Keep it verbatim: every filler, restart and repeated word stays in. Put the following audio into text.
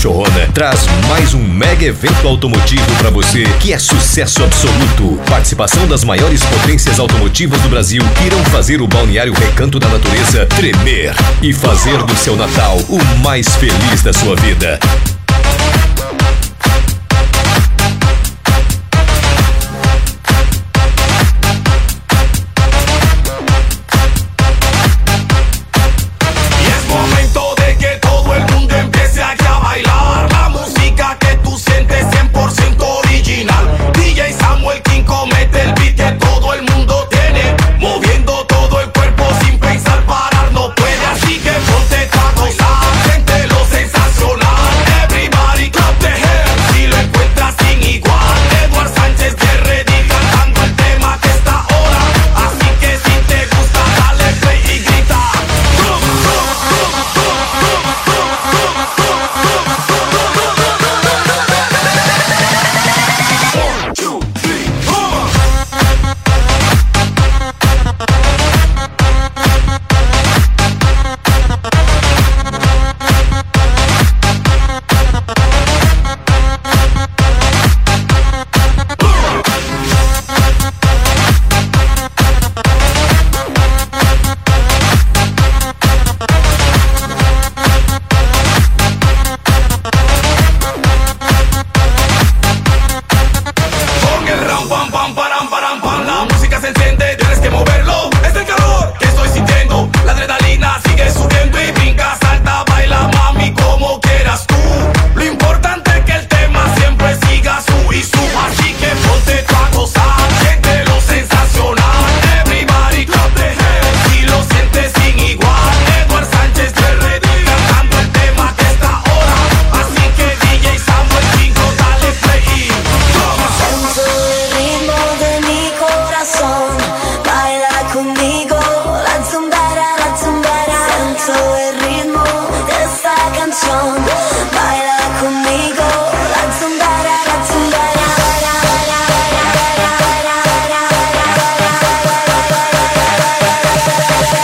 Cachorrona traz mais um mega evento automotivo para você que é sucesso absoluto. Participação das maiores potências automotivas do Brasil que irão fazer o Balneário Recanto da Natureza tremer e fazer do seu Natal o mais feliz da sua vida.